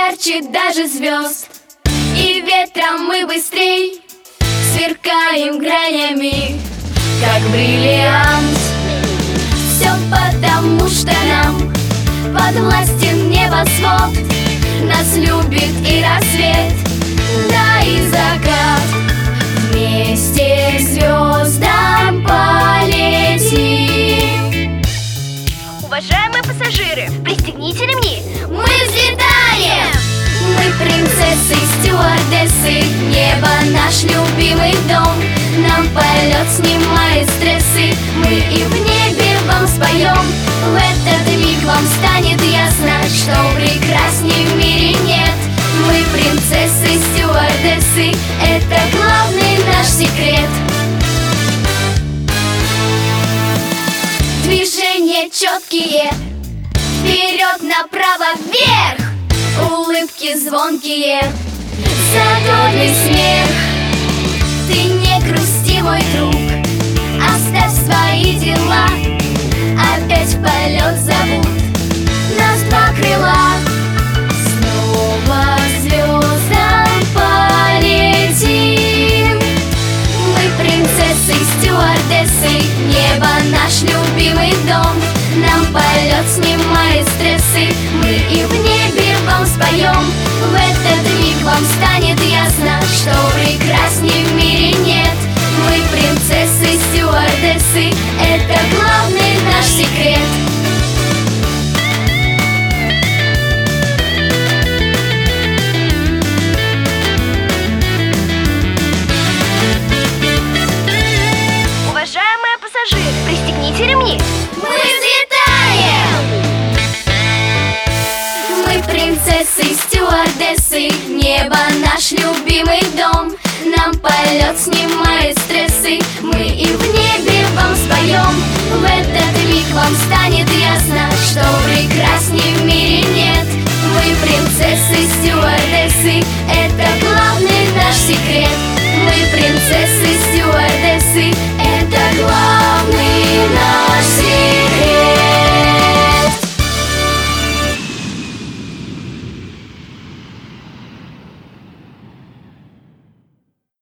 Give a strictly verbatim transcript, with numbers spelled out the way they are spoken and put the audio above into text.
ярче даже звезд, и ветром мы быстрей сверкаем гранями, как бриллиант. Все потому, что нам подвластен небосвод, нас любит и рассвет, да и закат. Вместе к звездам полетим. Уважаемые пассажиры, пристегните ремни. Мы взлетаем! Мы принцессы, стюардессы, небо наш любимый дом. Нам полет снимает стрессы, мы и в небе вам споем. В этот миг вам станет ясно, что прекрасней в мире нет. Мы принцессы, стюардессы, это главный наш секрет. Движения четкие, вперед, направо, вверх. Улыбки звонкие, задорный смех. Ты не грусти, мой друг, оставь свои дела. Опять в полет зовут нас два крыла. Снова к звездам полетим. Мы принцессы, стюардессы, небо наш любимый дом. Нам полет снимает стрессы, мы и в небе вам споем. В этот миг вам станет ясно, что прекрасней в мире нет. Мы принцессы, стюардессы, это главный наш секрет. Уважаемые пассажиры, пристегните ремни. Мы взлетаем! Мы принцессы, стюардессы, небо наш любимый дом. Нам полет снимает стрессы, мы и в небе вам споем. В этот миг вам станет ясно,